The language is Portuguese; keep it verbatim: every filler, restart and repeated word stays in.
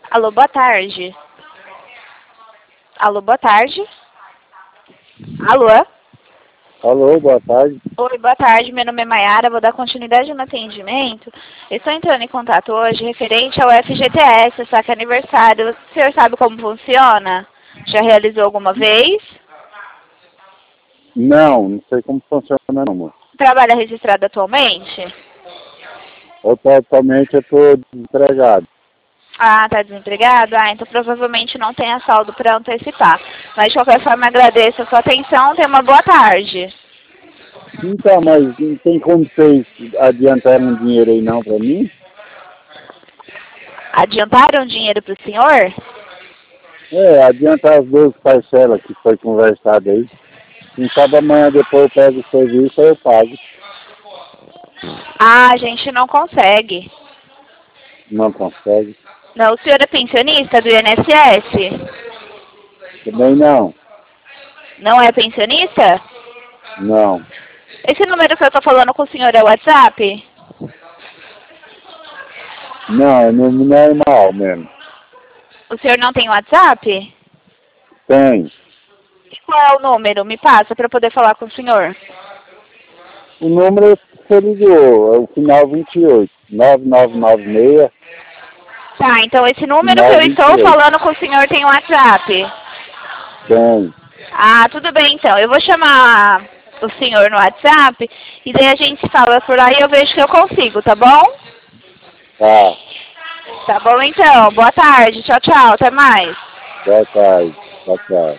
Alô, boa tarde. Alô, boa tarde. Alô? Alô, boa tarde. Oi, boa tarde. Meu nome é Maiara, vou dar continuidade no atendimento. Eu estou entrando em contato hoje referente ao F G T S, saque aniversário. O senhor sabe como funciona? Já realizou alguma vez? Não, não sei como funciona não, moço. Trabalha registrado atualmente? Atualmente eu estou desempregado. Ah, tá desempregado? Ah, então provavelmente não tenha saldo para antecipar. Mas de qualquer forma agradeço a sua atenção, tenha uma boa tarde. Então, mas não tem como vocês adiantarem um dinheiro aí não para mim? Adiantaram dinheiro para o senhor? É, adiantar as duas parcelas que foi conversado aí. Quem sabe amanhã depois eu pego o serviço aí eu pago. Ah, a gente não consegue. Não consegue. Não, o senhor é pensionista do I N S S? Também não. Não é pensionista? Não. Esse número que eu estou falando com o senhor é o WhatsApp? Não, é no normal mesmo. O senhor não tem WhatsApp? Tem. E qual é o número? Me passa para eu poder falar com o senhor. O número que você ligou é o final vinte e oito. nove nove nove seis. Tá, então esse número que Final eu vinte estou e oito. falando com o senhor tem WhatsApp? Tem. Ah, tudo bem então. Eu vou chamar o senhor no WhatsApp e daí a gente fala por aí e eu vejo que eu consigo, tá bom? Tá. Tá bom então. Boa tarde. Tchau, tchau. Até mais. Boa tarde. Boa tarde.